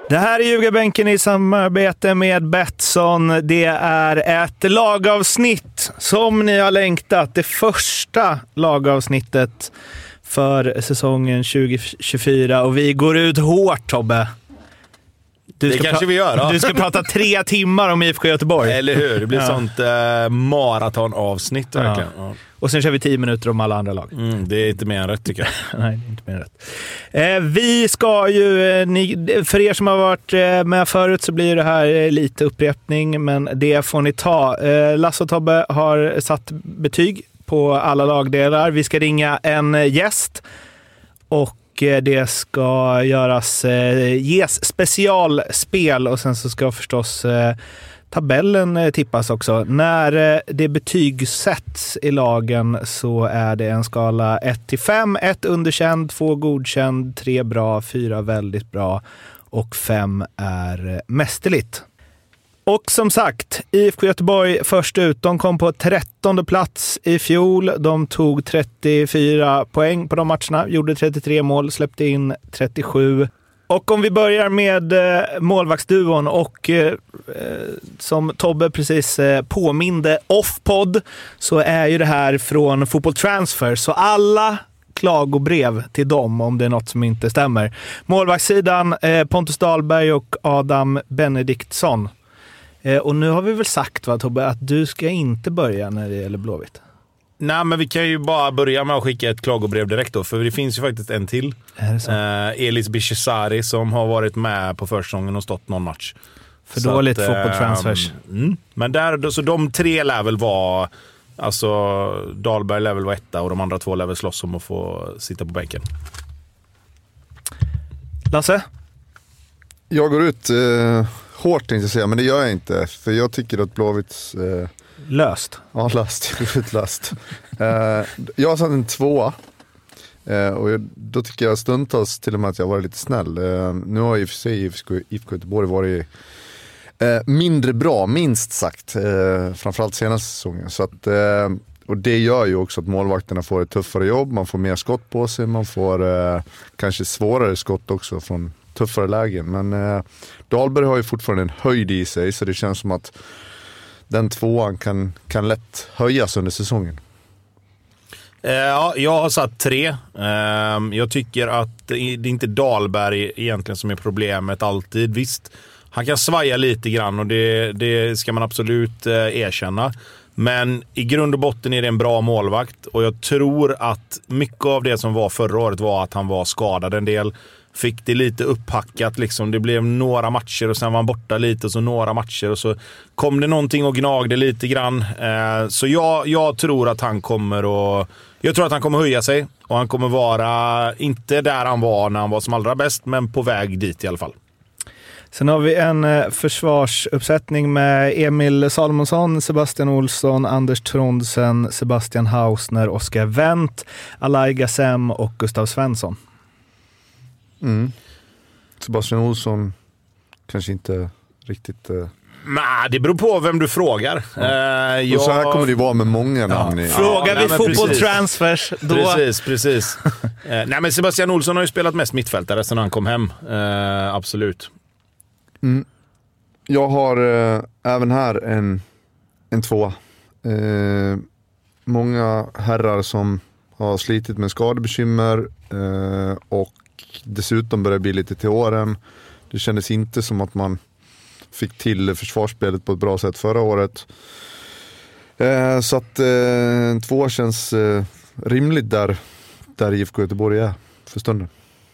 Det här är Ljugarbänken i samarbete med Betsson. Det är ett lagavsnitt som ni har längtat. Det första lagavsnittet för säsongen 2024. Och vi går ut hårt, Tobbe. Det kanske vi gör då. Du ska prata 3 timmar om IFK Göteborg. Eller hur? Det blir sånt maratonavsnitt verkligen. Ja. Och sen kör vi 10 minuter om alla andra lag. Det är inte mer än rätt tycker jag. Nej, det är inte mer än rätt. Vi ska ju, för er som har varit med förut så blir det här lite upprepning, men det får ni ta. Lasse och Tobbe har satt betyg på alla lagdelar. Vi ska ringa en gäst och det ska ges specialspel och sen så ska förstås tabellen tippas också. När det betygsätts i lagen så är det en skala 1-5, 1 underkänd, 2 godkänd, 3 bra, 4 väldigt bra och 5 är mästerligt. Och som sagt, IFK Göteborg först ut. De kom på 13:e plats i fjol. De tog 34 poäng på de matcherna, gjorde 33 mål, släppte in 37. Och om vi börjar med målvaktsduon och som Tobbe precis påminde off-podd så är ju det här från Football Transfer. Så alla klagobrev till dem om det är något som inte stämmer. Målvaktssidan Pontus Dahlberg och Adam Benediktsson. Och nu har vi väl sagt, va, Tobbe, att du ska inte börja när det gäller Blåvitt. Nej, men vi kan ju bara börja med att skicka ett klagobrev direkt då, för det finns ju faktiskt en till. Elis Bishesari som har varit med på försäsongen och stått någon match. För dåligt Football Transfers. Men där, så de 3 lär väl vara, alltså Dahlberg lär väl vara 1 och de andra 2 lär väl slåss om att få sitta på bänken. Lasse? Jag går ut hårt tänkte jag säga, men det gör jag inte. För jag tycker att Blåvitts... löst. Ja, löst. Jag har satt en 2. Och då tycker jag stundtals till och med att jag var lite snäll. Nu har i och för sig IFK Göteborg varit mindre bra, minst sagt. Framförallt senaste säsongen. Så att, och det gör ju också att målvakterna får ett tuffare jobb. Man får mer skott på sig. Man får kanske svårare skott också från tuffare lägen. Men Dahlberg har ju fortfarande en höjd i sig, så det känns som att den 2:an kan lätt höjas under säsongen. Ja, jag har satt 3. Jag tycker att det är inte Dahlberg egentligen som är problemet alltid. Visst, han kan svaja lite grann och det ska man absolut erkänna. Men i grund och botten är det en bra målvakt. Och jag tror att mycket av det som var förra året var att han var skadad en del. Fick det lite upphackat liksom. Det blev några matcher och sen var han borta lite och så några matcher och så kom det någonting och gnagde lite grann. Så jag tror att han kommer att höja sig och han kommer vara inte där han var när han var som allra bäst, men på väg dit i alla fall. Sen har vi en försvarsuppsättning med Emil Salomonsson, Sebastian Olsson, Anders Trondsen, Sebastian Hausner, Oskar Wendt, Alai Gassem och Gustav Svensson. Sebastian Olsson kanske inte riktigt... Nej, det beror på vem du frågar. Och så här kommer det vara med många namn. Frågar vi Football Transfers då... Precis. Nej, men Sebastian Olsson har ju spelat mest mittfältare sedan han kom hem. Absolut. Jag har även här en 2. Många herrar som har slitit med skadebekymmer och dessutom börjar bli lite till åren. Det kändes inte som att man fick till försvarsspelet på ett bra sätt förra året. Så att 2 känns rimligt där IFK Göteborg är för stunden.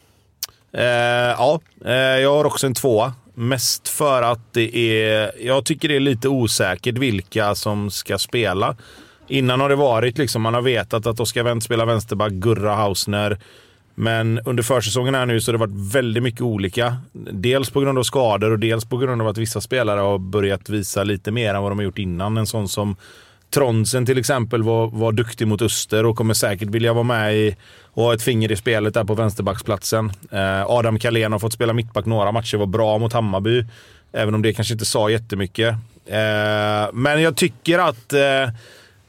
Jag har också en 2. Mest för att jag tycker det är lite osäkert vilka som ska spela. Innan har det varit liksom, man har vetat att Oskar Wendt spelar vänsterback, Gurra Hausner. Men under försäsongen här nu så har det varit väldigt mycket olika. Dels på grund av skador och dels på grund av att vissa spelare har börjat visa lite mer än vad de har gjort innan. En sån som Trondsen till exempel var duktig mot Öster och kommer säkert vilja vara med och ha ett finger i spelet där på vänsterbacksplatsen. Adam Kalén har fått spela mittback några matcher, var bra mot Hammarby. Även om det kanske inte sa jättemycket. Men jag tycker att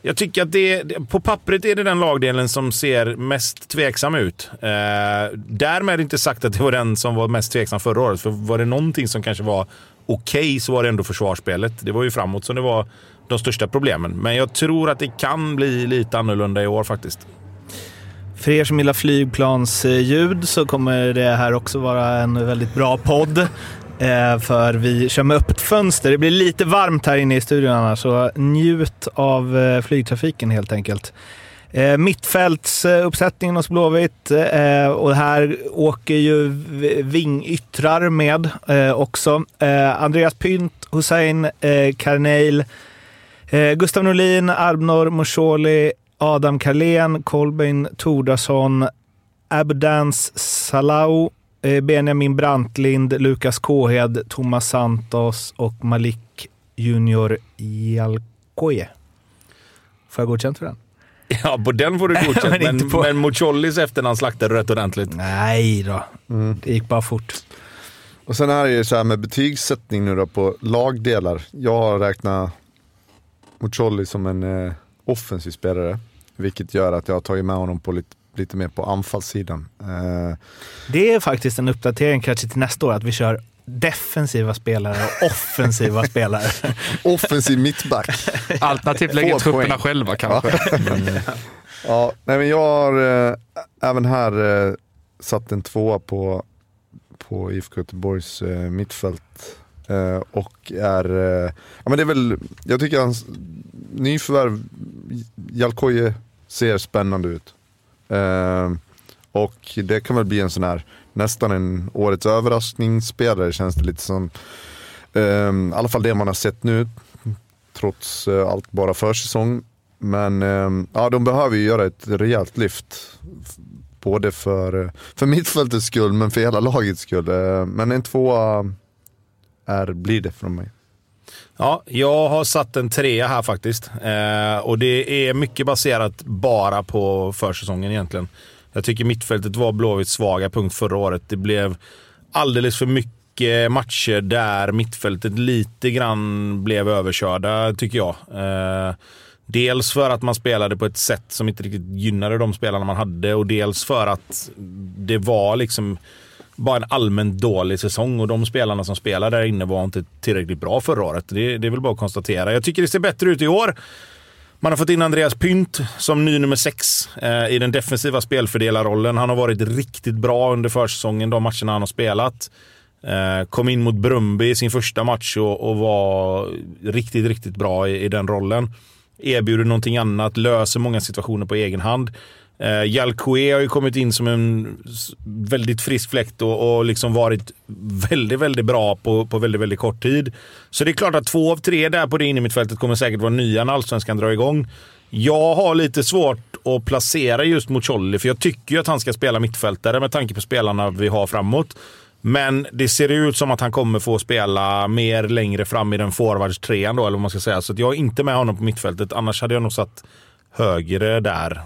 Jag tycker att på pappret är det den lagdelen som ser mest tveksam ut. Därmed inte sagt att det var den som var mest tveksam förra året. För var det någonting som kanske var okej, så var det ändå försvarsspelet. Det var ju framåt som det var de största problemen. Men jag tror att det kan bli lite annorlunda i år faktiskt. För er som gillar flygplansljud så kommer det här också vara en väldigt bra podd. För vi kör med öppet fönster. Det blir lite varmt här inne i studion annars, så njut av flygtrafiken helt enkelt. Mittfältsuppsättningen hos Blåvitt, och här åker ju vingyttrar med också. Andreas Pynt, Hussein Karneil, Gustav Norlin, Arbnor Mosholi, Adam Carlén, Kolbeinn Tordarsson, Abdans Salau, Benjamin Brantlind, Lukas Kåhed, Thomas Santos och Malik Junior Jalkoje. Får jag godkänt för den? Ja, på den får du godkänt. men Mocholis efternamn slaktade rätt ordentligt. Nej då, det gick bara fort. Och sen är det ju så här med betygssättning nu då på lagdelar. Jag har räknat Mocholi som en offensiv spelare, vilket gör att jag har tagit med honom på lite mer på anfallssidan. Det är faktiskt en uppdatering kanske till nästa år, att vi kör defensiva spelare och offensiva spelare. Offensiv mittback. Alternativt lägger trupperna själva kanske. Ja, nej, men jag har även här satt en 2 på IFK Göteborgs mittfält. Och är ja, men det är väl, jag tycker hans nyförvärv Jalkoje ser spännande ut. Och det kan väl bli en sån här nästan en årets överraskningsspelare, känns det lite som. I alla fall det man har sett nu, trots allt bara försäsong. Men ja, de behöver ju göra ett rejält lyft, både för mittfältets skull men för hela lagets skull. Men en 2 blir det från mig. Ja, jag har satt en 3 här faktiskt. Och det är mycket baserat bara på försäsongen egentligen. Jag tycker mittfältet var Blåvitts svaga punkt förra året. Det blev alldeles för mycket matcher där mittfältet lite grann blev överkörda, tycker jag. Dels för att man spelade på ett sätt som inte riktigt gynnade de spelarna man hade, och dels för att det var liksom bara en allmänt dålig säsong, och de spelarna som spelade där inne var inte tillräckligt bra förra året. Det är väl bara att konstatera. Jag tycker det ser bättre ut i år. Man har fått in Andreas Pynt som ny nummer 6 i den defensiva spelfördelarrollen. Han har varit riktigt bra under försäsongen, de matcherna han har spelat. Kom in mot Brumby i sin första match och var riktigt, riktigt bra i den rollen. Erbjuder någonting annat, löser många situationer på egen hand. Jalkoje har ju kommit in som en väldigt frisk fläkt och liksom varit väldigt, väldigt bra på väldigt, väldigt kort tid. Så det är klart att 2 av 3 där på det inne i mittfältet kommer säkert vara nya när Allsvenskan drar igång. Jag har lite svårt att placera just Mocholi, för jag tycker ju att han ska spela mittfältare med tanke på spelarna vi har framåt. Men det ser ut som att han kommer få spela mer längre fram i den forwardstrean då, eller vad man ska säga. Så att jag är inte med honom på mittfältet, annars hade jag nog satt högre där.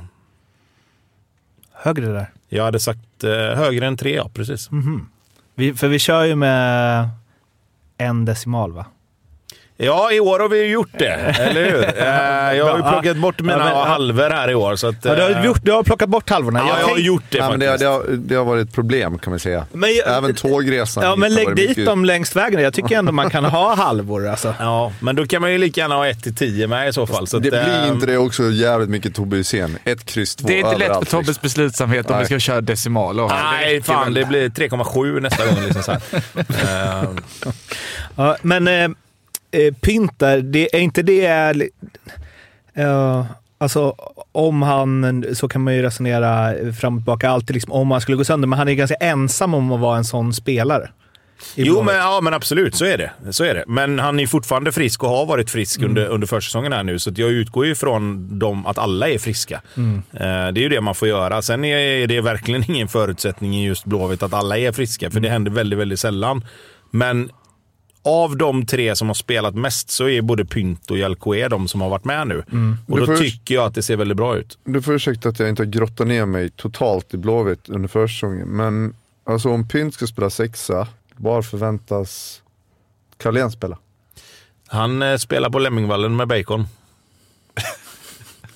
Högre där? Jag hade sagt högre än 3, ja, precis. Mm-hmm. För vi kör ju med 1 decimal, va? Ja, i år har vi ju gjort det, eller hur? Jag har ju plockat bort mina halvor här i år. Så att, ja, du har plockat bort halvorna. Ja, jag har gjort det faktiskt. Men det har varit ett problem, kan man säga. Men även tågresan. Ja, men lägg dit dem längst vägen. Jag tycker ändå man kan ha halvor. Alltså. Ja, men då kan man ju lika gärna ha 1-10 med i så fall. Så det blir inte det också jävligt mycket Tobbe Hysén. 1-2. Det är inte lätt för Tobbes beslutsamhet om vi ska köra decimaler. Nej, fan, det blir 3,7 nästa gång. Liksom så här. Ja, men... Pynt där, det är inte det alltså om han, så kan man ju resonera fram och tillbaka alltid liksom, om han skulle gå sönder, men han är ganska ensam om att vara en sån spelare. Jo, men absolut, så är det. Men han är fortfarande frisk och har varit frisk under försäsongen här nu, så att jag utgår ju från att alla är friska. Det är ju det man får göra. Sen är det verkligen ingen förutsättning i just Blåvitt att alla är friska, för det händer väldigt, väldigt sällan. Men av de 3 som har spelat mest så är både Pynt och Jalkoje de som har varit med nu. Och då tycker jag att det ser väldigt bra ut. Du får ursäkta att jag inte har grottat ner mig totalt i Blåvitt under försäsongen. Men alltså, om Pynt ska spela 6, var förväntas Carlén spela? Han spelar på Lemmingvallen med Bacon.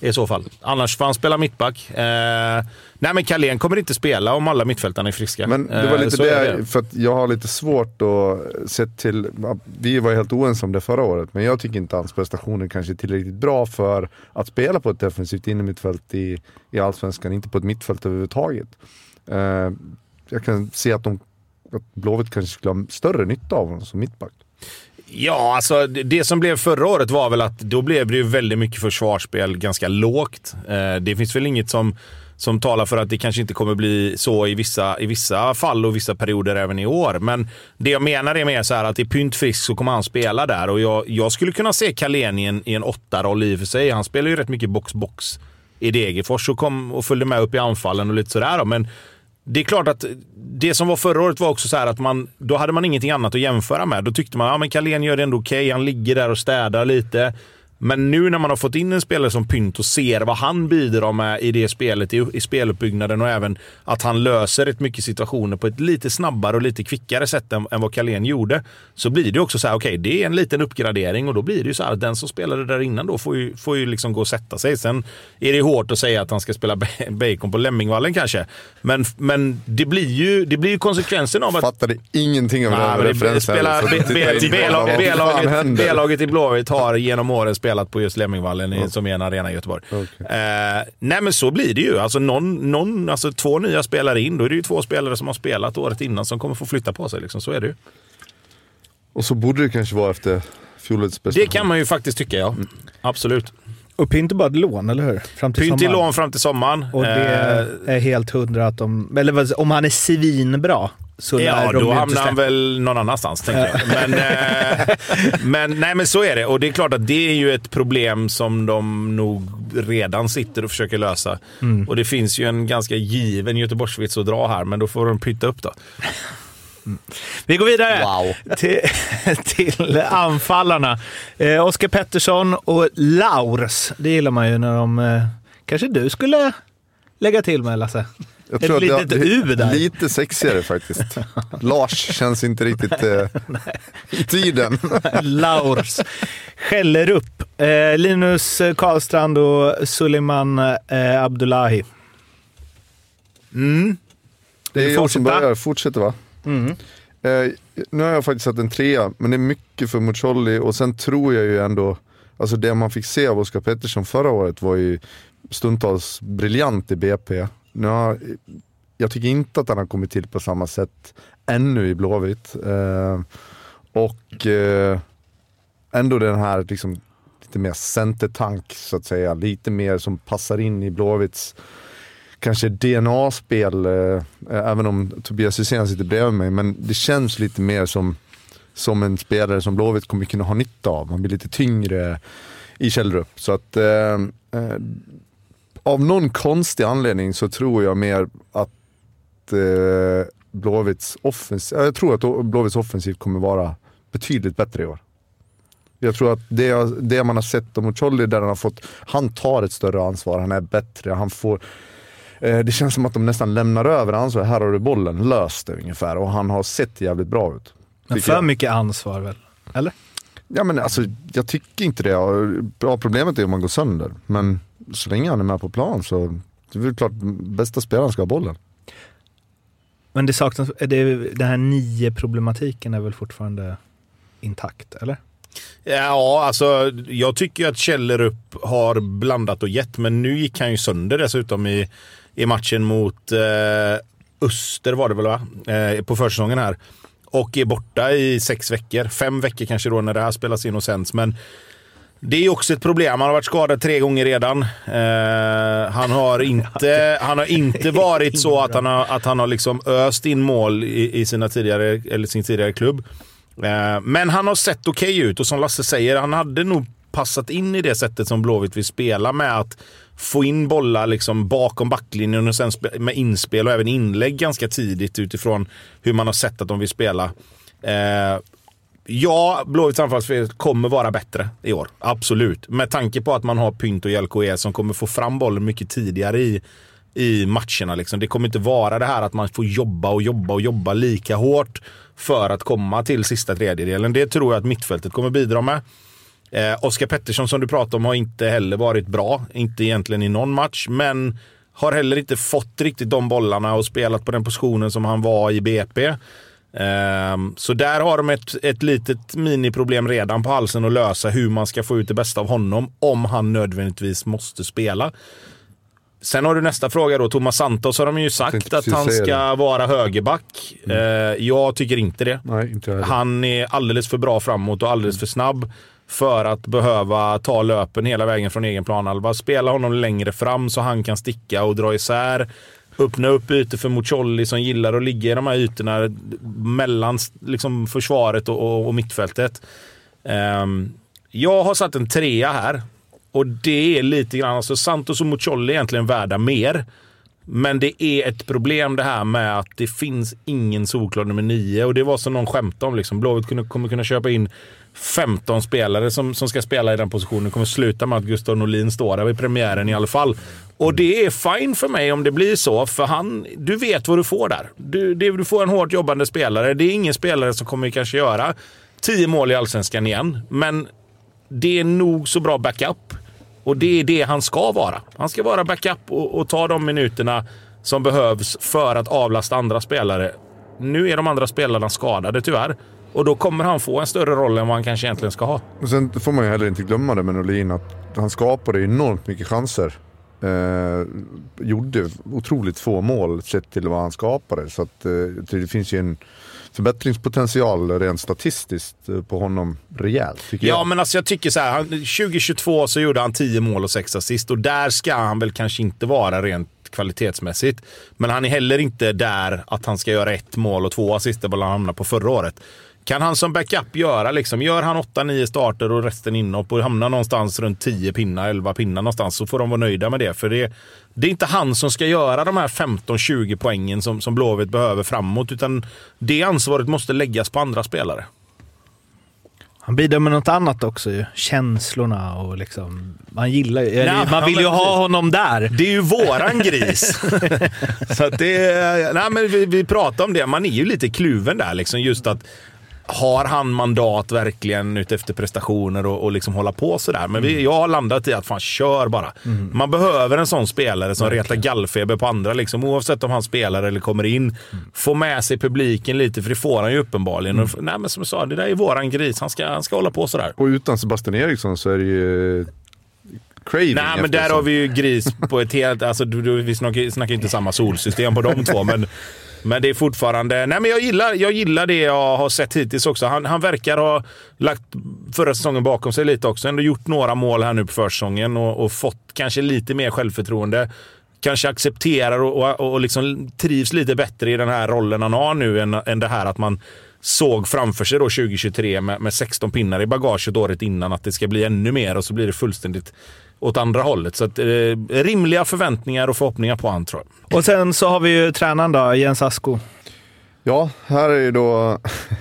i så fall. Annars får han spela mittback. Nej, men Carlén kommer inte spela om alla mittfältarna är friska. Men det var lite det, för att jag har lite svårt att se till, vi var helt oense om det förra året, men jag tycker inte hans prestationer kanske är tillräckligt bra för att spela på ett defensivt innermittfält i Allsvenskan, inte på ett mittfält överhuvudtaget. Jag kan se att Blåvitt kanske skulle ha större nytta av honom som mittback. Ja, alltså det som blev förra året var väl att då blev det ju väldigt mycket försvarsspel ganska lågt. Det finns väl inget som talar för att det kanske inte kommer bli så i vissa fall och vissa perioder även i år. Men det jag menar är mer så här att i pynt frisk så kommer han spela där. Och jag skulle kunna se Carlén i en 8-roll i och för sig. Han spelar ju rätt mycket box-box i Degerfors och kom och följde med upp i anfallen och lite sådär då. Men det är klart att det som var förra året var också så här att då hade man ingenting annat att jämföra med. Då tyckte man, men Carlén gör det ändå okej. Han ligger där och städar lite. Men nu när man har fått in en spelare som Pynt och ser vad han bidrar med i det spelet, i speluppbyggnaden och även att han löser rätt mycket situationer på ett lite snabbare och lite kvickare sätt än vad Carlén gjorde, så blir det också så här, okej, det är en liten uppgradering och då blir det ju så här att den som spelade där innan då får ju liksom gå och sätta sig. Sen är det hårt att säga att han ska spela Bacon på Lemmingvallen kanske, men det blir ju konsekvensen av att... Fattade ingenting av den referensen. B-laget i Blåvitt har genom åren spelat på just Lemmingvallen som är en arena i Göteborg. Okay. Nej, men så blir det ju. Alltså alltså 2 nya spelare in, då är det ju 2 spelare som har spelat året innan som kommer få flytta på sig. Liksom. Så är det ju. Och så borde det kanske vara efter fjolårets prestation. Det kan man ju faktiskt tycka, ja. Absolut. Och Pynt är bara ett lån, eller hur? Pynt är lån fram till sommaren. Och det är helt 100 att eller om han är svinbra. Så ja, då hamnar han väl någon annanstans, tänker jag. Men så är det. Och det är klart att det är ju ett problem som de nog redan sitter och försöker lösa. Mm. Och det finns ju en ganska given Göteborgsvits att dra här, men då får de pytta upp då. Mm. Vi går vidare till anfallarna. Oskar Pettersson och Laurs. Det gillar man ju när de... kanske du skulle lägga till med, Lasse? Jag tror att det är lite sexigare faktiskt. Lars känns inte riktigt i tiden. Laurs skäller upp Linus Karlstrand och Suleiman Abdullahi. Det är jag som börjar. Fortsätter, va? Nu har jag faktiskt satt en 3, men det är mycket för Mucolli. Och sen tror jag ju ändå, alltså det man fick se av Oskar Pettersson förra året var ju stundtals briljant i BP. Jag tycker inte att han har kommit till på samma sätt ännu i Blåvitt. Och ändå den här liksom, lite mer centertank så att säga. Lite mer som passar in i Blåvitts kanske DNA-spel. Även om Tobias Hysén sitter bredvid mig. Men det känns lite mer som en spelare som Blåvitt kommer kunna ha nytta av. Man blir lite tyngre i Källerup. Så att... av någon konstig anledning så tror jag mer att Blåvitts offensiv kommer vara betydligt bättre i år. Jag tror att det man har sett om Mucolli där han tar ett större ansvar, han är bättre, han får det känns som att de nästan lämnar över ansvar. Här har du bollen, löst det ungefär, och han har sett jävligt bra ut. Men för mycket ansvar väl, eller? Ja, men alltså jag tycker inte det. Ja, problemet är om man går sönder, men så länge han är med på plan så det är väl klart bästa spelaren ska ha bollen. Men det saknas, den här 9-problematiken är väl fortfarande intakt, eller? Ja, alltså jag tycker att Källerup har blandat och gett, men nu gick han ju sönder dessutom i matchen mot Öster var det väl, va? På försäsongen här. Och är borta i 6 veckor. 5 veckor kanske då när det här spelas in och sänds. Men det är också ett problem. Han har varit skadad 3 gånger redan. Han har inte varit så att han har liksom öst in mål i sin tidigare klubb. Men han har sett okej ut. Och som Lasse säger, han hade nog passat in i det sättet som Blåvitt vill spela med, att få in bollar liksom bakom backlinjen och sen med inspel och även inlägg ganska tidigt utifrån hur man har sett att de vill spela. Ja, Blåvitts anfallsspel kommer vara bättre i år. Absolut. Med tanke på att man har Pynt och Jelko som kommer få fram bollen mycket tidigare i matcherna. Liksom. Det kommer inte vara det här att man får jobba lika hårt för att komma till sista tredjedelen. Det tror jag att mittfältet kommer bidra med. Oskar Pettersson som du pratade om har inte heller varit bra. Inte egentligen i någon match, men har heller inte fått riktigt de bollarna och spelat på den positionen som han var i BP. Så där har de ett litet miniproblem redan på halsen att lösa, hur man ska få ut det bästa av honom om han nödvändigtvis måste spela. Sen har du nästa fråga då. Thomas Santos har de ju sagt att han ska vara högerback. Jag tycker inte det. Nej, inte han är alldeles för bra framåt och alldeles för snabb för att behöva ta löpen hela vägen från egen planhalva. Spela honom längre fram så han kan sticka och dra isär. Öppna upp ytor för Mucolli som gillar att ligga i de här ytorna mellan liksom försvaret och mittfältet. Jag har satt en 3 här. Och det är lite grann, alltså Santos och Mucolli är egentligen värda mer. Men det är ett problem det här med att det finns ingen solklar nummer 9. Och det var som någon skämtade om. Liksom. Blåvitt kommer kunna köpa in 15 spelare som ska spela i den positionen. Det kommer sluta med att Gustav Norlin står där vid premiären i alla fall. Och det är fine för mig om det blir så. För du vet vad du får där. Du får en hårt jobbande spelare. Det är ingen spelare som kommer kanske göra 10 mål i Allsvenskan igen. Men det är nog så bra backup. Och det är det han ska vara. Han ska vara backup och ta de minuterna som behövs för att avlasta andra spelare. Nu är de andra spelarna skadade tyvärr. Och då kommer han få en större roll än vad han kanske egentligen ska ha. Och sen får man ju heller inte glömma det med Norlin att han skapade enormt mycket chanser. Gjorde otroligt få mål sett till vad han skapade. Så att, det finns ju en förbättringspotential rent statistiskt på honom rejält, tycker jag. Ja, men alltså jag tycker så här, 2022 så gjorde han 10 mål och 6 assist och där ska han väl kanske inte vara rent kvalitetsmässigt. Men han är heller inte där att han ska göra 1 mål och 2 assist där han hamnade på förra året. Kan han som backup göra liksom, gör han 8-9 starter och resten inhopp och hamnar någonstans runt 10 pinnar, 11 pinnar någonstans, så får de vara nöjda med det. För det är inte han som ska göra de här 15-20 poängen som Blåvitt behöver framåt, utan det ansvaret måste läggas på andra spelare. Han bidrar med något annat också ju. Känslorna och liksom, man gillar ju, man vill ju ha honom där. Det är ju våran gris. Så att vi pratar om det. Man är ju lite kluven där liksom, just att har han mandat verkligen ut efter prestationer och liksom hålla på sådär. Men jag har landat i att fan, kör bara. Man behöver en sån spelare som retar gallfeber på andra liksom, oavsett om han spelar eller kommer in. Få med sig publiken lite, för det får han ju uppenbarligen. Och, men som jag sa, det där är våran gris. Han ska hålla på sådär. Och utan Sebastian Eriksson så är det ju craving. Nej, men där har vi ju gris på ett helt... Alltså, vi snackar inte samma solsystem på de två, men det är fortfarande... Nej, men jag gillar det jag har sett hittills också. Han verkar ha lagt förra säsongen bakom sig lite också. Ändå gjort några mål här nu på försäsongen och fått kanske lite mer självförtroende. Kanske accepterar och liksom trivs lite bättre i den här rollen han har nu än det här att man såg framför sig då 2023 med 16 pinnar i bagaget året innan, att det ska bli ännu mer och så blir det fullständigt åt andra hållet. Så att, rimliga förväntningar och förhoppningar på han, tror jag. Och sen så har vi ju tränaren då, Jens Asko. Ja, här är ju då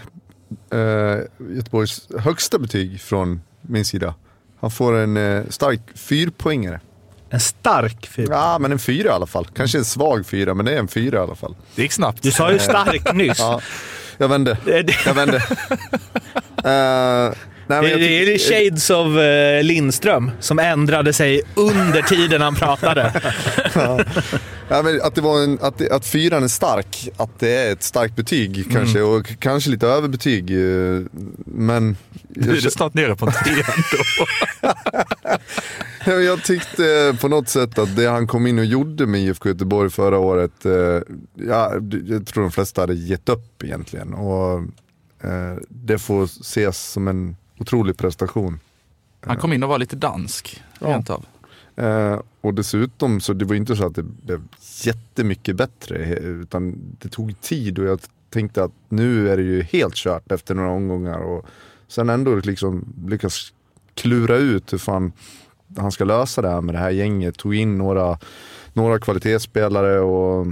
Göteborgs högsta betyg från min sida. Han får en stark 4-poängare. En stark 4? Ja, men en 4 i alla fall. Kanske en svag 4, men det är en 4 i alla fall. Det gick snabbt. Du sa ju stark nyss. Ja, jag vände. Nej, det är Shades of Lindström som ändrade sig under tiden han pratade. Ja, men att det var att 4 är stark, att det är ett starkt betyg kanske, och kanske lite överbetyg, men nu är det snart nere på en 3 ändå. Jag tyckte på något sätt att det han kom in och gjorde med IFK Göteborg förra året, jag tror de flesta hade gett upp egentligen, och det får ses som en otrolig prestation. Han kom in och var lite dansk, rent av. Och dessutom så det var inte så att det blev jättemycket bättre, utan det tog tid, och jag tänkte att nu är det ju helt kört efter några omgångar, och sen ändå liksom lyckas klura ut hur fan han ska lösa det här med det här gänget. Tog in några kvalitetsspelare och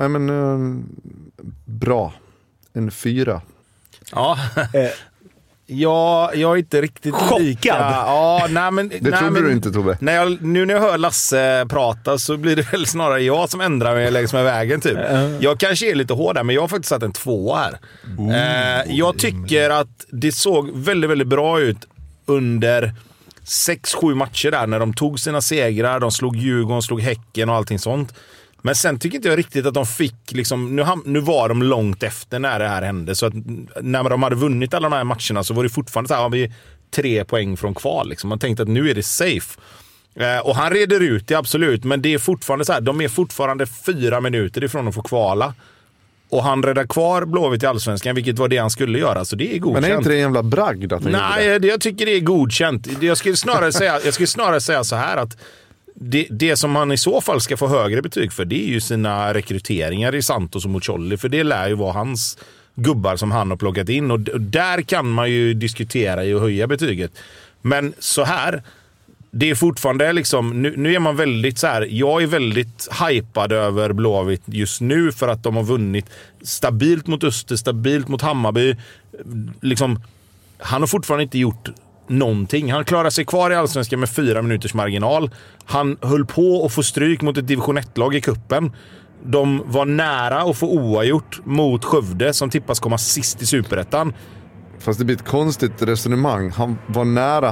bra. En 4. Ja. Jag är inte riktigt chockad. Lika. Ja, det trodde du inte, Tobbe. Nu när jag hör Lasse prata så blir det väl snarare jag som ändrar mig längs med vägen typ. Jag kanske är lite hård här, men jag har faktiskt satt en 2 här. Jag tycker att det såg väldigt, väldigt bra ut under 6-7 matcher där när de tog sina segrar, de slog Djurgården, slog Häcken och allting sånt. Men sen tycker inte jag riktigt att de fick liksom, nu var de långt efter när det här hände, så att när de hade vunnit alla de här matcherna så var det fortfarande så här, vi är 3 poäng från kval liksom. Man tänkte att nu är det safe. Och han reder ut det absolut, men det är fortfarande så här, de är fortfarande 4 minuter ifrån att få kvala. Och han räddar kvar Blåvitt i Allsvenskan, vilket var det han skulle göra, så det är godkänt. Men är inte det en jävla bragd att han Nej, jag tycker det är godkänt. Jag skulle snarare säga så här att det som han i så fall ska få högre betyg för, det är ju sina rekryteringar i Santos och Muccioli, för det lär ju vara hans gubbar som han har plockat in, och där kan man ju diskutera i att höja betyget. Men så här, det är fortfarande liksom, nu är man väldigt så här, jag är väldigt hypad över Blåvitt just nu för att de har vunnit stabilt mot Öster, stabilt mot Hammarby. Liksom, han har fortfarande inte gjort någonting. Han klarar sig kvar i Allsvenskan med 4 minuters marginal. Han höll på att få stryk mot ett division 1-lag i kuppen. De var nära att få oavgjort mot Skövde som tippas komma sist i Superettan. Fast det blir ett konstigt resonemang. Han var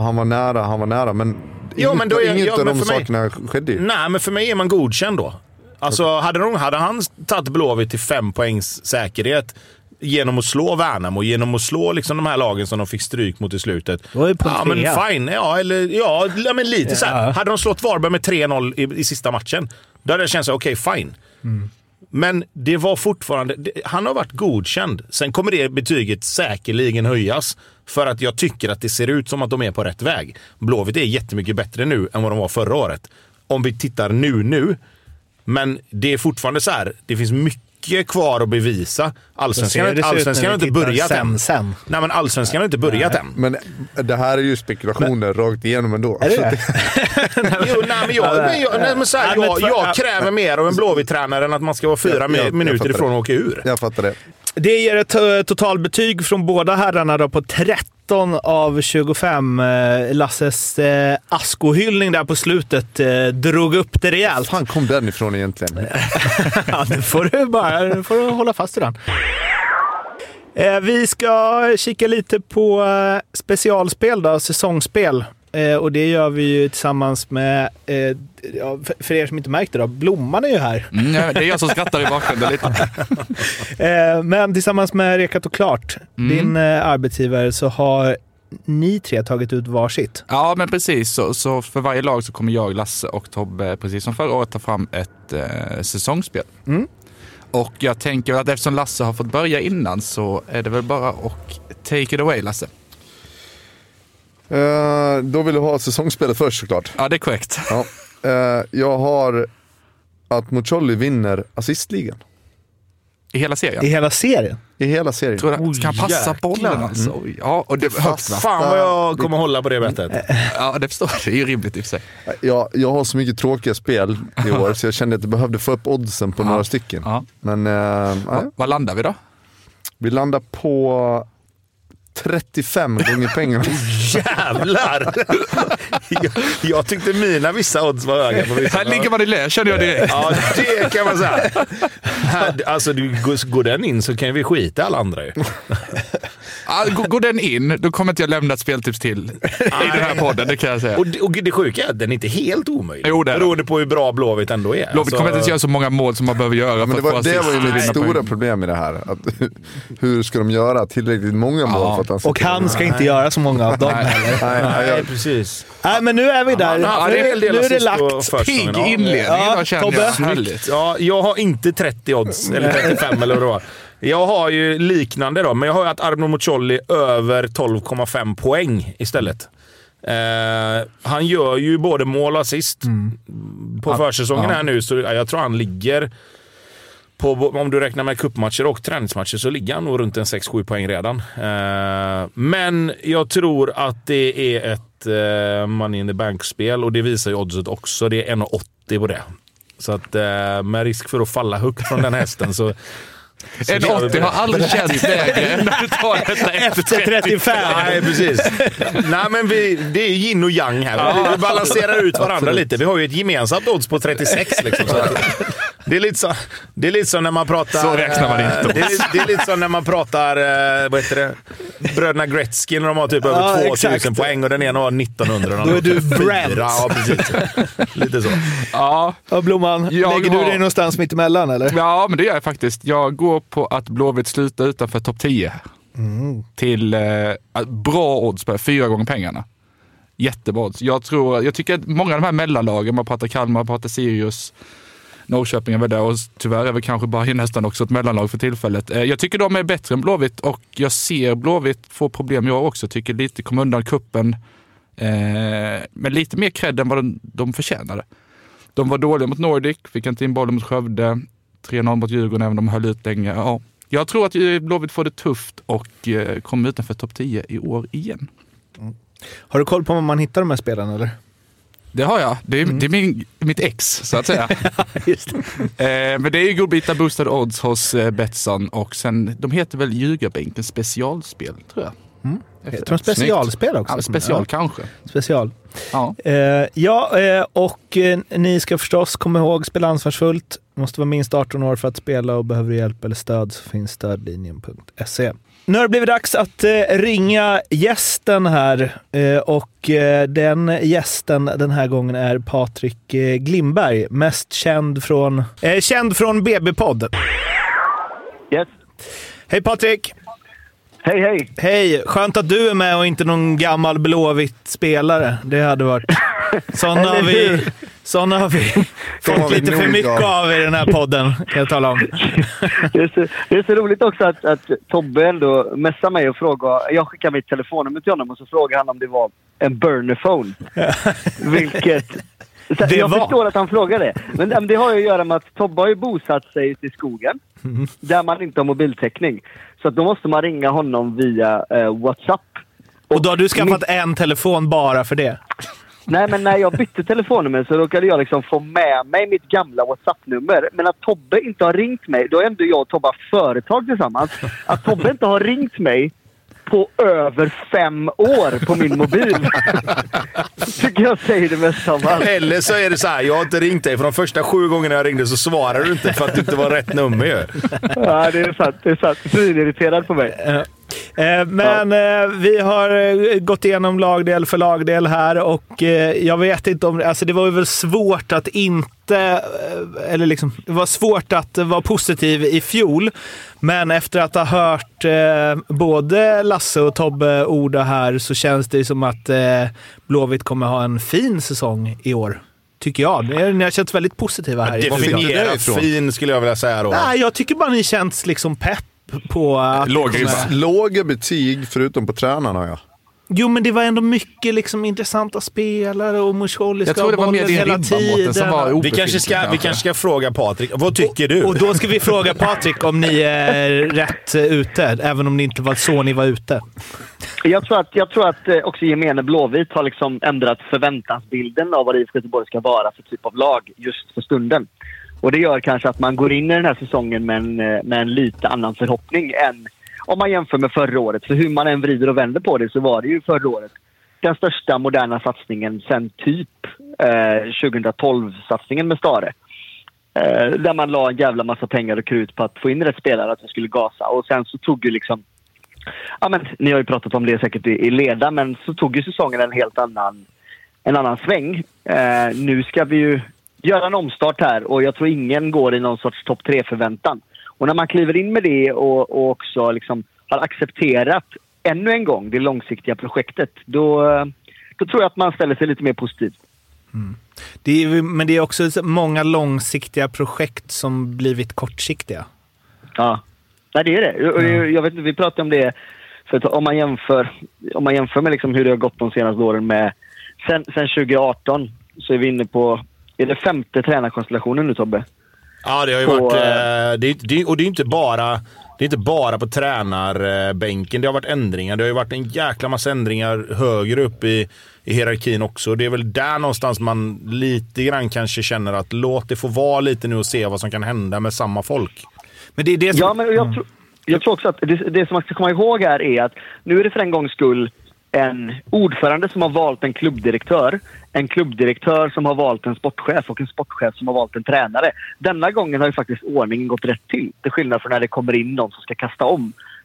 nära, men inget av de sakerna skedde ju. Nej, men för mig är man godkänd då. Alltså, hade han tagit Blåvitt till 5 poängs säkerhet genom att slå Värnamo och genom att slå liksom de här lagen som de fick stryk mot i slutet. Ja, men fine. Men lite så här. Hade de slått Varberg med 3-0 i sista matchen, då hade det känts okej, fine. Men det var fortfarande, han har varit godkänd. Sen kommer det betyget säkerligen höjas, för att jag tycker att det ser ut som att de är på rätt väg. Blåvitt är jättemycket bättre nu än vad de var förra året. Om vi tittar nu. Men det är fortfarande så här, det finns mycket kvar att bevisa. Allsvenskan har inte börjat än. Nej, men Allsvenskan har inte börjat än. Men det här är ju spekulationer rakt igenom ändå. Är det? Jag kräver mer av en Blåvitt-tränare än att man ska vara 4 minuter ifrån att åka ur. Jag fattar det. Det ger ett totalbetyg från båda herrarna då på 13 av 25. Lasses Asko-hyllning där på slutet drog upp det rejält. Fan kom den ifrån egentligen? Ja, det får du hålla fast i den. Vi ska kika lite på specialspel då, säsongsspel. Och det gör vi ju tillsammans med, för er som inte märkte då, Blomman är ju här. Det är jag som skrattar i bakgrunden lite. Men tillsammans med Rekat och Klart, din arbetsgivare, så har ni 3 tagit ut varsitt. Ja, men precis. Så för varje lag så kommer jag, Lasse och Tobbe, precis som förra året, ta fram ett säsongsspel. Och jag tänker att eftersom Lasse har fått börja innan, så är det väl bara att take it away, Lasse. Då vill du ha säsongsspelet först såklart. Ja, det är korrekt. Ja. Jag har att Muccioli vinner assistligan. I hela serien? I hela serien? I hela serien. Tror du, ska han passa bollen alltså? Ja, och det högt, va? Fan vad jag kommer hålla på det bettet. Ja, det förstår jag. Det är ju rimligt i och för sig. Jag har så mycket tråkiga spel i år så jag kände att jag behövde få upp oddsen på några stycken. Ja. Men vad landar vi då? Vi landar på 35 gånger pengarna. Jävlar! jag tyckte mina vissa odds var höga på vissa. Här ligger man i lä, känner jag direkt. Ja, det kan man säga. Alltså, går den in så kan vi skita alla andra ju. Går den in, då kommer inte jag lämna ett speltips till i den här podden, det kan jag säga. Och det sjuka är att den är inte helt omöjlig. Jo, det är beroende på hur bra Blåvitt ändå är. Blåvitt kommer inte ens göra så många mål som man behöver göra. Men det var ju mitt stora problem i det här. Att, hur ska de göra tillräckligt många mål för att han och han ska inte göra så många av dem heller. Nej, precis. Nej, men nu är vi där. Nu är det lagt. Pigg inledning. Ja, Tobbe. Ja, jag har inte 30 odds, eller 35 eller vad det var. Jag har ju liknande då, men jag har ju att Arno Muccioli över 12,5 poäng istället. Han gör ju både mål och assist på försäsongen här nu, så jag tror han ligger på, om du räknar med cupmatcher och träningsmatcher, så ligger han nog runt en 6-7 poäng redan. Men jag tror att det är ett money in the bank-spel, och det visar ju oddset också. Det är 1,80 på det. Så att med risk för att falla högt från den hästen så 1,80 har aldrig känts lägre än när du tar detta efter 35. Nej, precis. Nej, men det är yin och yang här. Vi balanserar ut varandra lite. Vi har ju ett gemensamt odds på 36 liksom. Så det är lite så när man pratar... Så räknar man inte. Det är lite så när man pratar, vad heter det? bröderna Gretzky när de har typ över 2000 poäng och den ena har 1900. Då är du Brent. Ja, precis. Lite så. Ja, Blomman, lägger du dig någonstans mitt emellan eller? Ja, men det gör jag faktiskt. Jag går på att Blåvitt slutar utanför topp 10. Till bra odds på 4 gånger pengarna. Jättebra odds. Jag tycker att många av de här mellanlagen, man pratar Kalmar, man pratar Sirius, Norrköping är väl där och tyvärr är väl kanske bara nästan också ett mellanlag för tillfället. Jag tycker de är bättre än Blåvitt och jag ser Blåvitt få problem jag också. Tycker lite kom undan kuppen men lite mer cred än vad de förtjänade. De var dåliga mot Nordic, fick inte in bollen mot Skövde, 3-0 mot Djurgården även om de höll ut länge. Ja. Jag tror att Blåvitt får det tufft och kommer utanför topp 10 i år igen. Har du koll på var man hittar de här spelarna eller? Det har jag. Det är mitt ex, så att säga. Just det. Men det är ju godbitar boostad odds hos Betsson och sen, de heter väl Ljugarbänken specialspel, tror jag. Jag tror specialspel också. Ja, special kanske. Special. Ja. Och ni ska förstås komma ihåg spela ansvarsfullt. Måste vara minst 18 år för att spela och behöver du hjälp eller stöd så finns stödlinjen.se. Nu har det blivit dags att ringa gästen här och den gästen den här gången är Patrik Glimberg, mest känd från BB-podd. Yes. Hej Patrik! Hej, hej! Hej! Skönt att du är med och inte någon gammal blåvitt spelare. Det hade varit... Sådana har vi fått lite för mycket av i den här podden, kan jag tala om. Det är så roligt också att Tobbe ändå messar mig och frågar. Jag skickar mitt telefonnummer till honom och så frågar han om det var en burnerphone. Vilket... Jag förstår att han frågar det. Men det har ju att göra med att Tobbe har ju bosatt sig ute i skogen. Där man inte har mobiltäckning. Så att då måste man ringa honom via WhatsApp. Och då har du skaffat en telefon bara för det? Nej, men när jag bytte telefonnummer så råkade jag liksom få med mig mitt gamla WhatsApp-nummer. Men att Tobbe inte har ringt mig, då är ändå jag och Tobbe företag tillsammans. Att Tobbe inte har ringt mig på över 5 år på min mobil. Tycker jag säger det mest av allt. Eller så är det så här, jag har inte ringt dig för de första 7 gångerna jag ringde så svarar du inte för att det inte var rätt nummer ju. Ja, det är sant. Du är irriterad på mig. Men vi har gått igenom lagdel för lagdel här och jag vet inte om... Alltså det var ju väl svårt att inte... Eller liksom, det var svårt att vara positiv i fjol. Men efter att ha hört både Lasse och Tobbe orda här så känns det som att Blåvitt kommer ha en fin säsong i år. Tycker jag. Ni har känts väldigt positiva här. Definiera fin skulle jag vilja säga då. Nej, jag tycker bara ni känns liksom pepp på att... Låga betyg förutom på tränarna, ja. Jo, men det var ändå mycket liksom intressanta spelare och Muscoli ska ha bollen hela tiden. Som var vi kanske ska fråga Patrik. Vad tycker du? Och då ska vi fråga Patrik om ni är rätt ute, även om det inte var så ni var ute. Jag tror att också gemene Blåvitt har liksom ändrat förväntansbilden av vad IFK Göteborg ska vara för typ av lag just för stunden. Och det gör kanske att man går in i den här säsongen med en lite annan förhoppning än om man jämför med förra året. För hur man än vrider och vänder på det så var det ju förra året den största moderna satsningen sen typ 2012-satsningen med Stare. Där man la en jävla massa pengar och krut på att få in rätt spelare, att vi skulle gasa. Och sen så tog ju liksom... Ja, men ni har ju pratat om det säkert i leda, men så tog ju säsongen en helt annan sväng. Nu ska vi ju göra en omstart här och jag tror ingen går i någon sorts topp 3-förväntan. Och när man kliver in med det och också liksom har accepterat ännu en gång det långsiktiga projektet, då tror jag att man ställer sig lite mer positivt. Men det är också många långsiktiga projekt som blivit kortsiktiga. Ja, nej, det är det. Jag vet inte, vi pratade om det. För om man jämför med liksom hur det har gått de senaste åren med sen 2018 så är vi inne på, är det 5:e tränarkonstellationen nu, Tobbe? Ja, det har ju varit... och det är inte bara på tränarbänken. Det har varit ändringar. Det har ju varit en jäkla massa ändringar högre upp i hierarkin också. Det är väl där någonstans man lite grann kanske känner att låt det få vara lite nu och se vad som kan hända med samma folk. Men det är det som... Ja, men jag tror också att det som man ska komma ihåg här är att nu är det för en gångs skull en ordförande som har valt en klubbdirektör som har valt en sportchef och en sportchef som har valt en tränare. Denna gången har ju faktiskt ordningen gått rätt till skillnad från när det kommer in någon som ska kasta om.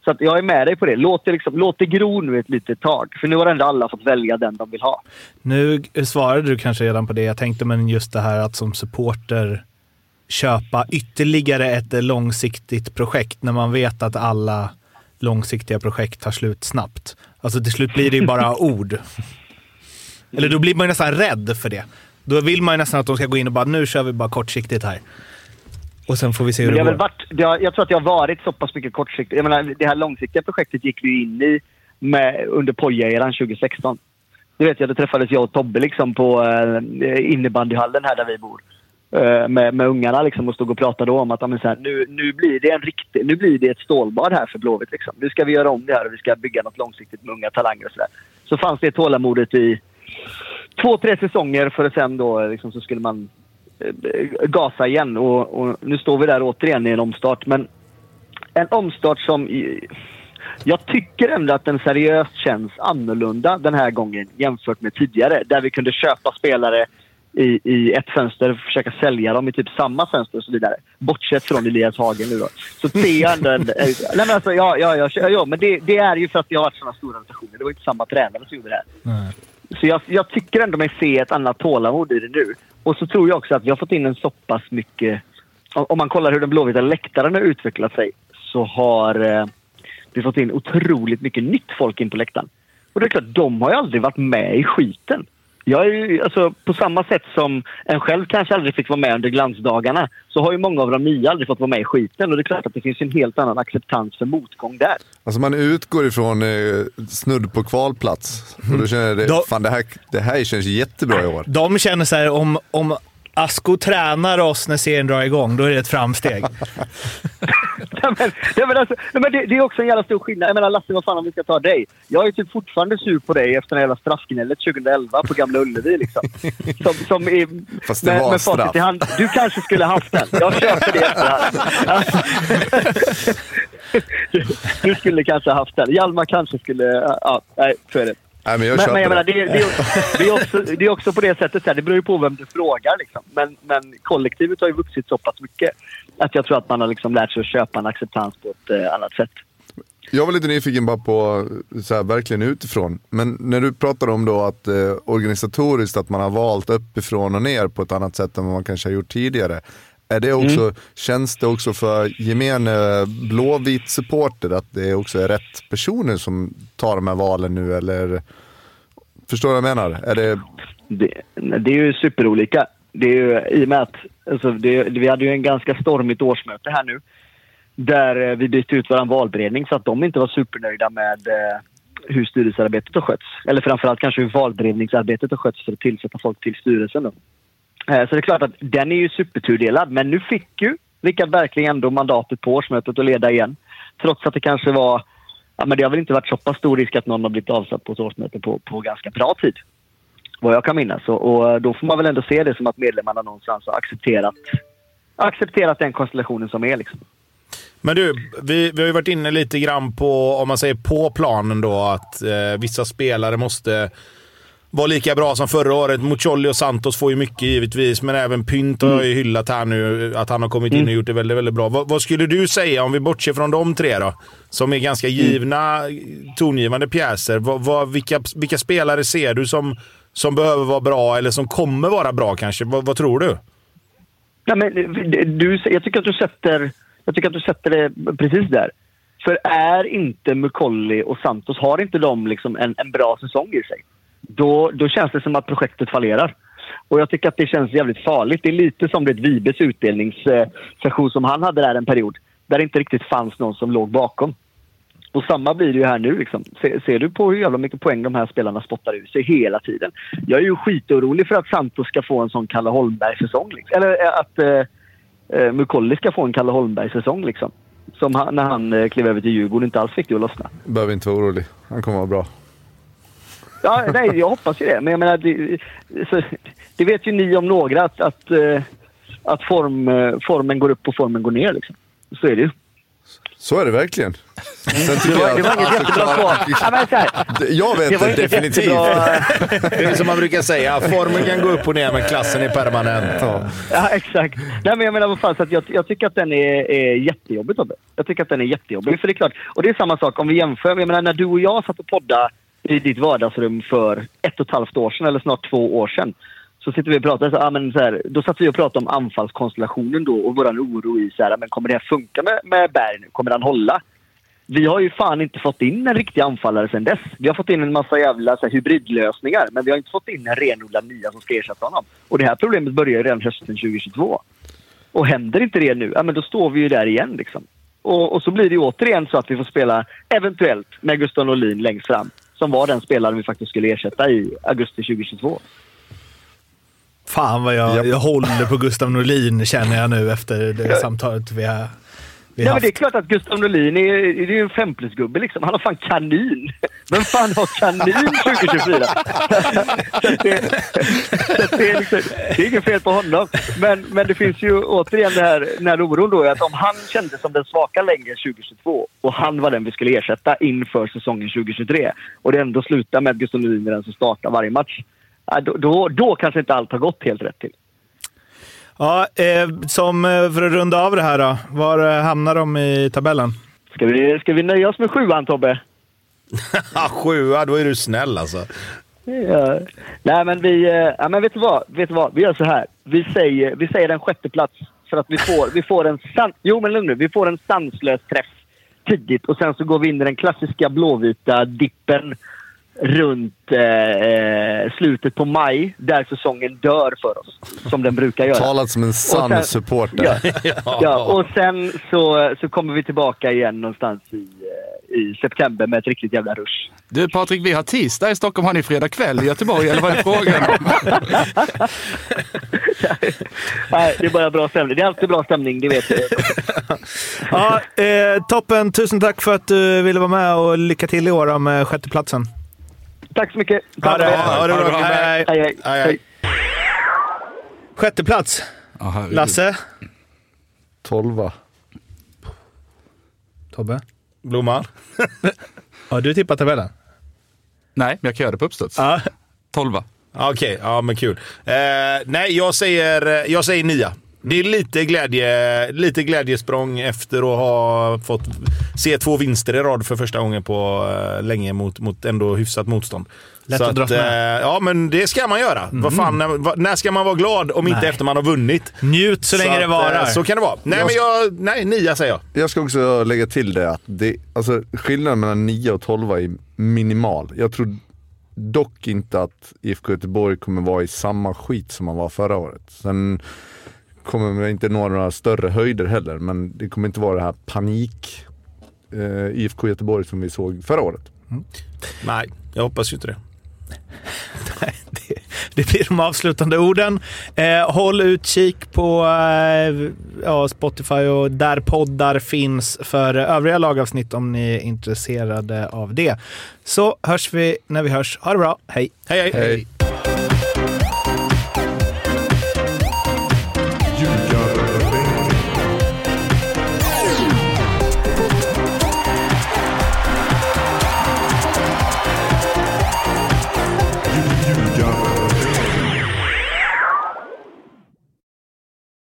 Så att jag är med dig på det. Låt det gro nu ett litet tag. För nu har ändå alla fått välja den de vill ha. Nu svarade du kanske redan på det. Jag tänkte, men just det här att som supporter köpa ytterligare ett långsiktigt projekt när man vet att alla långsiktiga projekt tar slut snabbt. Alltså till slut blir det ju bara ord. Eller då blir man nästan rädd för det. Då vill man ju nästan att de ska gå in och bara, nu kör vi bara kortsiktigt här. Och sen får vi se hur det går. Jag tror att det har varit så pass mycket kortsiktigt. Jag menar, det här långsiktiga projektet gick vi in i under Poja-eran 2016. Du vet, det träffades jag och Tobbe liksom på innebandyhallen här där vi bor. Med ungarna liksom, och stod och pratade om att så här, nu blir det ett stålbad här för Blåvitt liksom. Nu ska vi göra om det här och vi ska bygga något långsiktigt med unga talanger och sådär. Så fanns det tålamodet i 2-3 säsonger för att sen då liksom, så skulle man gasa igen och nu står vi där återigen i en omstart, men en omstart som jag tycker ändå att den seriöst känns annorlunda den här gången jämfört med tidigare, där vi kunde köpa spelare i ett fönster och försöka sälja dem i typ samma fönster och så vidare. Bortsett från Elias Hagen nu då. Så ser jag ändå nej men alltså, ja, men det är ju för att jag har varit sådana stora rotationer. Det var inte samma tränare som gjorde det här. Nej. Så jag tycker ändå mig se ett annat tålamod i det nu. Och så tror jag också att vi har fått in en så pass mycket... Om man kollar hur den blåvita läktaren har utvecklat sig, så har vi fått in otroligt mycket nytt folk in på läktaren. Och det är klart, de har ju aldrig varit med i skiten. Jag är ju, alltså, på samma sätt som en själv kanske aldrig fick vara med under glansdagarna, så har ju många av de nya aldrig fått vara med i skiten. Och det är klart att det finns en helt annan acceptans för motgång där. Alltså man utgår ifrån snudd på kvalplats. Och då känner jag, fan det här känns jättebra i år. De känner så här, om Asko tränar oss när serien drar igång, då är det ett framsteg. men det är också en jävla stor skillnad. Jag menar, Lasse, vad fan om vi ska ta dig? Jag är typ fortfarande sur på dig efter den jävla straffgnället 2011 på Gamla Ullevi liksom. Som är, fast det var straff. Du kanske skulle haft den. Jag köper det efterhand. Du skulle kanske haft den. Hjalmar kanske skulle... Ja, nej, så är det. Nej, men jag menar, det är också på det sättet så här, det beror ju på vem du frågar liksom. Men kollektivet har ju vuxit så pass mycket att jag tror att man har liksom lärt sig att köpa en acceptans på ett annat sätt. Jag var lite nyfiken bara på så här, verkligen utifrån. Men när du pratar om då att organisatoriskt att man har valt uppifrån och ner på ett annat sätt än vad man kanske har gjort tidigare. Är det också, känns det också för gemene blåvit supporter att det också är rätt personer som tar de här valen nu, eller förstår du vad jag menar? Är det är ju superolika. Det är ju, i och med att alltså, vi hade ju en ganska stormigt årsmöte här nu där vi bytte ut vår valberedning så att de inte var supernöjda med hur styrelsearbetet har skötts. Eller framförallt kanske hur valberedningsarbetet har skötts för att tillsätta folk till styrelsen då. Så det är klart att den är ju superturdelad. Men nu fick ju Rickard verkligen ändå mandatet på årsmötet att leda igen. Trots att det kanske var... Ja, men det har väl inte varit så pass stor risk att någon har blivit avsatt på ett årsmöte på ganska bra tid. Vad jag kan minnas. Och då får man väl ändå se det som att medlemmarna någonstans har accepterat den konstellationen som är liksom. Men du, vi har ju varit inne lite grann på, om man säger på planen då, att vissa spelare måste... var lika bra som förra året. Muccioli och Santos får ju mycket givetvis, men även Pynt har ju hyllat här nu att han har kommit in och gjort det väldigt, väldigt bra. Vad skulle du säga om vi bortser från de tre då? Som är ganska tongivande pjäser. Vilka spelare ser du som behöver vara bra eller som kommer vara bra kanske? Vad tror du? Ja, men, jag tycker att du sätter det precis där. För är inte Muccioli och Santos, har inte de liksom en bra säsong i sig? Då känns det som att projektet fallerar. Och jag tycker att det känns jävligt farligt. Det är lite som det Vibes utdelningssession som han hade där en period. Där det inte riktigt fanns någon som låg bakom. Och samma blir det ju här nu liksom. Ser du på hur jävla mycket poäng de här spelarna spottar ut sig hela tiden? Jag är ju skitorolig för att Santos ska få en sån Kalle Holmberg-säsong. Liksom. Eller att Muccioli ska få en Kalle Holmberg-säsong liksom. Som när han klev över till Djurgården inte alls fick det att lossna. Behöver inte vara orolig. Han kommer vara bra. Ja, nej, jag hoppas ju det. Men jag menar, det vet ju ni om några att formen går upp och formen går ner. Liksom. Så är det ju. Så är det verkligen. Sen Det var inget jättebra svar. Ja, men så här, jag vet det definitivt. Det är som man brukar säga, formen kan gå upp och ner men klassen är permanent. Ja, exakt. Nej, men jag menar så att jag tycker att den är jättejobbig, Tobbe. Jag tycker att den är jättejobbig, för det är klart. Och det är samma sak om vi jämför. Jag menar, när du och jag satt och poddade i ditt vardagsrum för 1,5 år sedan, eller snart 2 år sedan, så sitter vi och pratar så här, då satt vi och pratade om anfallskonstellationen då och våran oro i så här, men kommer det här funka med Berg nu? Kommer han hålla? Vi har ju fan inte fått in en riktig anfallare sedan dess. Vi har fått in en massa jävla så här, hybridlösningar, men vi har inte fått in en renodlad nia som ska ersätta honom. Och det här problemet börjar redan hösten 2022. Och händer inte det nu, men då står vi ju där igen liksom. Och så blir det ju återigen så att vi får spela eventuellt med Gustav Norlin längst fram, som var den spelaren vi faktiskt skulle ersätta i augusti 2022. Fan vad jag håller på Gustav Norlin, känner jag nu efter det samtalet vi har Ja, men det är klart att Gustav Norlin är ju en 5+-gubbe liksom. Han har fan kanin. Vem fan har kanin 2024? Det är inget fel på honom. Men det finns ju återigen det här, den här oron då, att om han kände som den svaka längen 2022 och han var den vi skulle ersätta inför säsongen 2023 och det ändå slutar med att Gustav Norlin är den som startar varje match, då kanske inte allt har gått helt rätt till. Ja, som för att runda av det här då. Var hamnar de i tabellen? Ska vi nöja oss med 7:an, Tobbe? 7:a, då är du snäll alltså. Ja. Nej, men men vet du vad? Vi gör så här. Vi säger en 6:e plats för att vi får en vi får en sanslös träff tidigt och sen så går vi in i den klassiska blåvita dippen runt slutet på maj, där säsongen dör för oss, som den brukar göra. Talat som en sann supporter. Ja, och sen så kommer vi tillbaka igen någonstans i september med ett riktigt jävla rush. Du Patrik, vi har tisdag i Stockholm, har ni fredag kväll i Göteborg, eller vad är frågan? Nej, det är bara bra stämning. Det är alltid bra stämning, det vet jag. Ja, toppen. Tusen tack för att du ville vara med och lycka till i år med 6:e platsen. Tack så mycket. Ha det bra. Hej. 6:e plats. Lasse? 12. Tobbe? Blomman? Har du tippat tabellen? Nej, men jag kan göra det på uppstuds. 12. Okej, ja men kul. Nej, jag säger 9. Det är lite glädjesprång efter att ha fått se 2 vinster i rad för första gången på länge mot ändå hyfsat motstånd. Lätt så att dras med. Ja, men det ska man göra. Vad fan, när ska man vara glad om inte efter man har vunnit? Njut så länge det varar. Så kan det vara. Nej, 9 säger jag. Jag ska också lägga till det att skillnaden mellan 9 och 12 är minimal. Jag tror dock inte att IFK Göteborg kommer vara i samma skit som man var förra året. Sen kommer det inte nå några större höjder heller, men det kommer inte vara det här panik IFK Göteborg som vi såg förra året. Nej, jag hoppas ju inte det. Det blir de avslutande orden. Håll utkik på Spotify och där poddar finns för övriga lagavsnitt om ni är intresserade av det. Så hörs vi när vi hörs. Ha det bra. Hej. Hej.